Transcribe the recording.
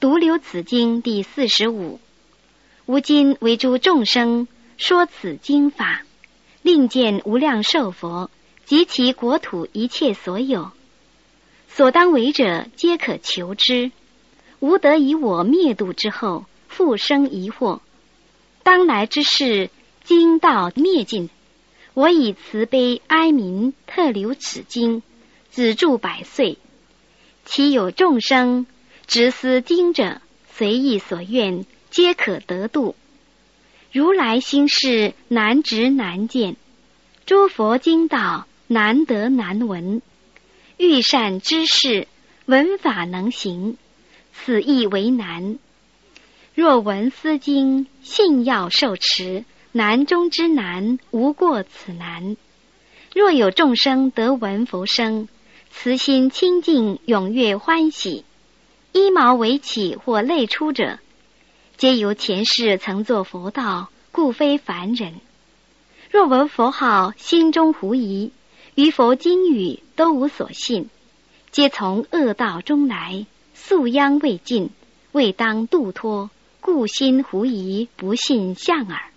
独留此经第45。吾今为诸众生说此经法，令见无量寿佛及其国土一切所有，所当为者皆可求之，无得以我灭度之后复生疑惑。当来之事经道灭尽，我以慈悲哀悯特留此经，止住百岁。其有众生执思经者，随意所愿，皆可得度。如来心事难执难见，诸佛经道难得难闻。欲善知识，闻法能行，此亦为难。若闻思经，信要受持，难中之难，无过此难。若有众生得闻佛声，慈心清净，踊跃欢喜，衣毛为起或泪出者，皆由前世曾作佛道，故非凡人。若闻佛号，心中狐疑，于佛经语都无所信，皆从恶道中来，宿殃未尽，未当度脱，故心狐疑，不信相耳。